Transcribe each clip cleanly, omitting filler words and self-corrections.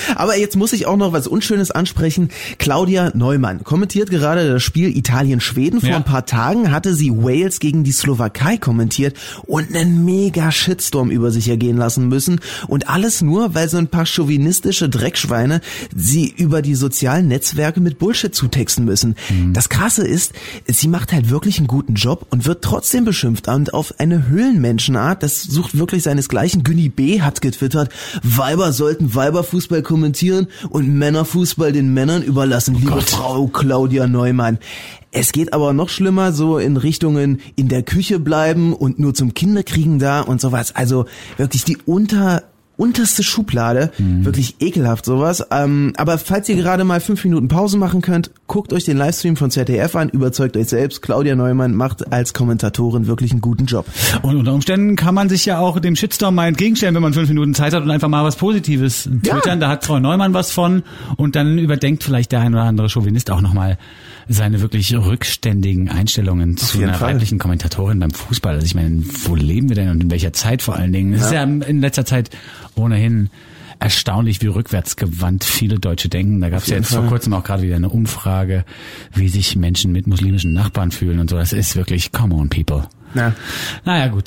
Aber jetzt muss ich auch noch was Unschönes ansprechen. Claudia Neumann kommentiert gerade das Spiel Italien-Schweden. Vor ein paar Tagen hatte sie Wales gegen die Slowakei kommentiert und einen mega Shitstorm über sich ergehen lassen müssen. Und alles nur, weil so ein paar chauvinistische Dreckschweine sie über die sozialen Netzwerke mit Bullshit zutexten müssen. Das Krasse ist, sie macht halt wirklich einen guten Job und wird trotzdem beschimpft. Und auf eine Höhlenmenschenart, das sucht wirklich seinesgleichen. Günni B. hat getwittert, Weiber sollten Weiberfußball kommentieren und Männerfußball den Männern überlassen. Liebe Frau Claudia Neumann. Es geht aber noch schlimmer, so in Richtungen in der Küche bleiben und nur zum Kinderkriegen da und sowas. Also wirklich die unterste Schublade, wirklich ekelhaft sowas. Aber falls ihr gerade mal 5 Minuten Pause machen könnt, guckt euch den Livestream von ZDF an, überzeugt euch selbst. Claudia Neumann macht als Kommentatorin wirklich einen guten Job. Und unter Umständen kann man sich ja auch dem Shitstorm mal entgegenstellen, wenn man 5 Minuten Zeit hat und einfach mal was Positives twittern. Da hat Frau Neumann was von und dann überdenkt vielleicht der ein oder andere Chauvinist auch nochmal seine wirklich rückständigen Einstellungen zu einer weiblichen Kommentatorin beim Fußball. Also ich meine, wo leben wir denn und in welcher Zeit vor allen Dingen? Es ist ja in letzter Zeit ohnehin erstaunlich, wie rückwärtsgewandt viele Deutsche denken. Da gab es ja jetzt vor kurzem auch gerade wieder eine Umfrage, wie sich Menschen mit muslimischen Nachbarn fühlen und so. Das ist wirklich, come on, people. Ja. Naja, gut.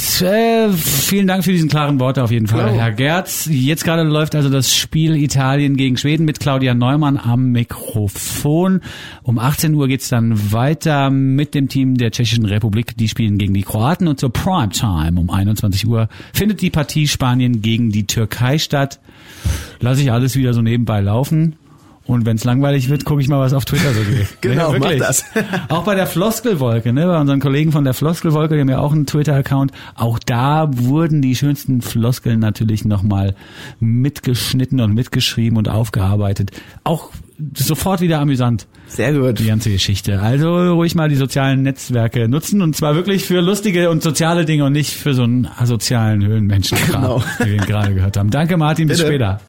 Vielen Dank für diesen klaren Worte auf jeden Fall, Herr Gerz. Jetzt gerade läuft also das Spiel Italien gegen Schweden mit Claudia Neumann am Mikrofon. Um 18 Uhr geht's dann weiter mit dem Team der Tschechischen Republik. Die spielen gegen die Kroaten und zur Primetime um 21 Uhr findet die Partie Spanien gegen die Türkei statt. Lasse ich alles wieder so nebenbei laufen. Und wenn es langweilig wird, gucke ich mal, was auf Twitter so geht. Genau, ja, mach das. Auch bei der Floskelwolke, ne, bei unseren Kollegen von der Floskelwolke, die haben ja auch einen Twitter-Account. Auch da wurden die schönsten Floskeln natürlich nochmal mitgeschnitten und mitgeschrieben und aufgearbeitet. Auch sofort wieder amüsant. Sehr gut. Die ganze Geschichte. Also ruhig mal die sozialen Netzwerke nutzen und zwar wirklich für lustige und soziale Dinge und nicht für so einen asozialen Höhlenmenschen, wie wir ihn gerade gehört haben. Danke Martin, bis später.